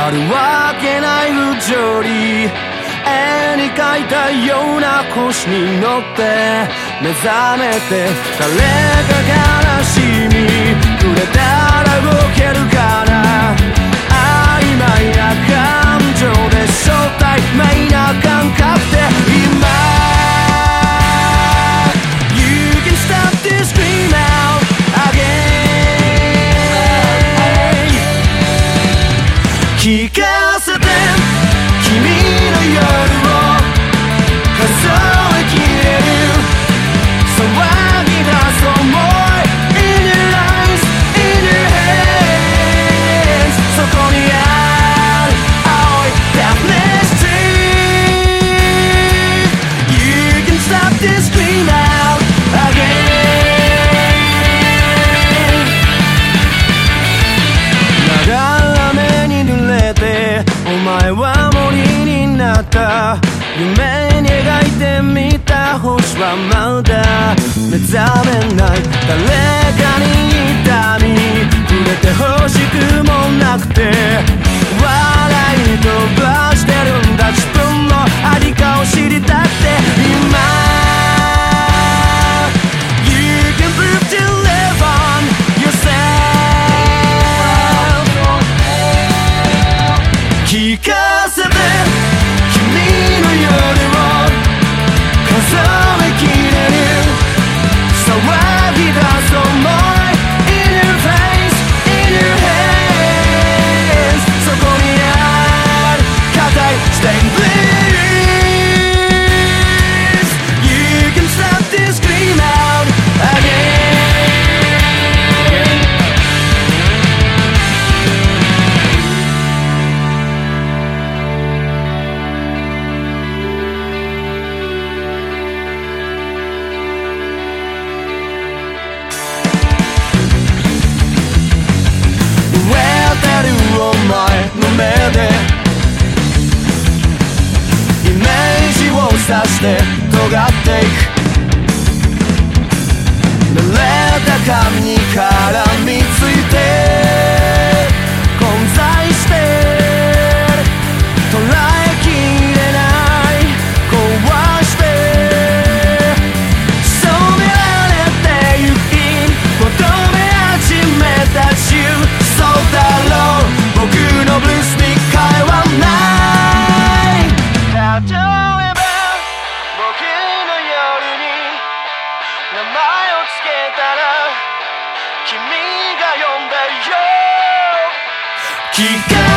あるわけない不条理、絵に描いたような星に乗って目覚めて、誰か悲しみくれたら動けるかな。曖昧な感情で正体昧な感覚で今 You can stop this scream out again。 聞かせて君の夜を数えきれる騒ぎ出す想い In your eyes, in your hands。 そこにある青い Deathless tree。 You can stop this scream out again。 長雨に濡れてお前は森になった。夢に描いてみた星はまだ目覚めない。誰かに痛み触れて欲しくもなくて笑い飛ばしてるんだ。自分のありかを知りたくて今 You can prove to live on yourself。 聞かせて君の夜を数えきれる騒ぎ出す想い In your face, in your hands。 そこにある固い Stay please。 You can stop this scream out again。 飢えてるお前の目でイメージを刺して尖っていく。濡れた髪に絡みついて混在して捉えきれない壊して染められてゆき求め始めた自由。そうだろう僕のブルースに変えはない。例えば僕の夜に名前をつけたら君が呼んだよ。聞か